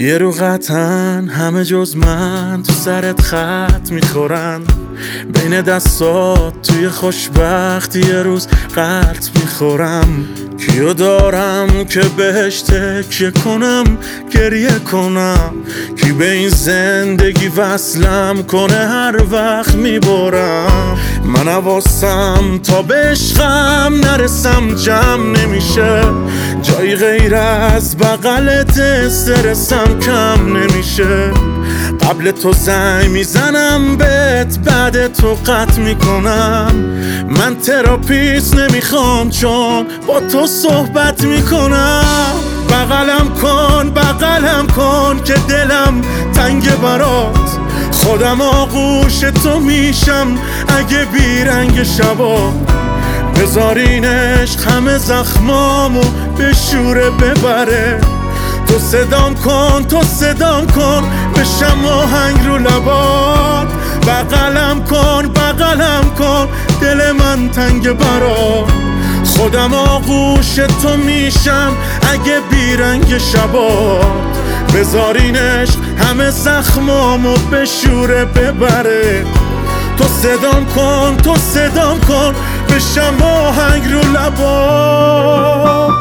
یه رو قطعاً همه جز من تو سرت خط میخورن، بین دستات توی خوشبختی یه روز قلط میخورم. کیو دارم که بهش تکیه کنم گریه کنم، کی به این زندگی وصلم کنه هر وقت میبرم. من حواسم تا به عشقم نرسم جمع نمیشه، جایی غیر از بغلت استرسم کم نمیشه. قبل تو زنگ میزنم بهت، بعد تو قطع میکنم. من تراپیست نمیخوام چون با تو صحبت میکنم. بغلم کن که دلم تنگ برات، خودم آغوش تو میشم اگه بیرنگ شبا. بذارین عشق همه زخمامو به شوره ببره. تو صدام کن بشم آهنگ رو لبات. بغلم کن دل من تنگ برات، خودم آغوش تو میشم اگه بیرنگ شبات. بذارین عشق همه زخمامو به شوره ببره. تو صدام کن بشم آهنگ رو لبات.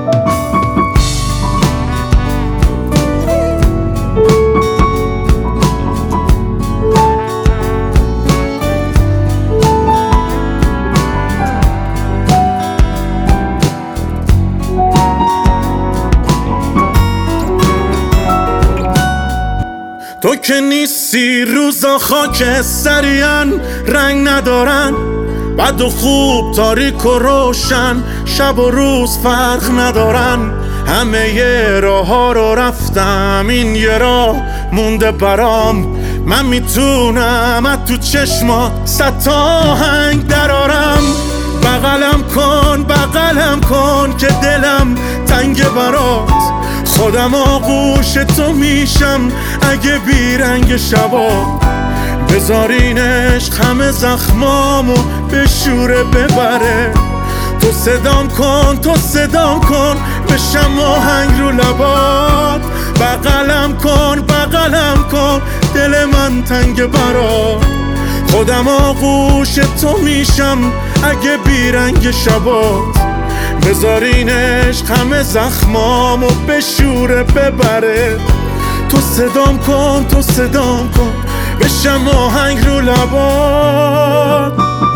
تو که نیستی روزا خاکستریان، رنگ ندارن، بد و خوب تاریک و روشن، شب و روز فرق ندارن. همه ی راه ها رو رفتم، این یه راه مونده برام. من میتونم از تو چشمات 100 تا آهنگ درارم. بغلم کن که دلم تنگ برات، خودم آغوش تو میشم اگه بیرنگ شبا. بذارین عشق همه زخمامو به شوره ببره. تو صدام کن بشم آهنگ رو لبات. بغلم کن دل من تنگ برات، خودم آغوش تو میشم اگه بیرنگ شبات. بذارین عشق همه زخمامو به شوره ببره. تو صدام کن بشم آهنگ رو لبات.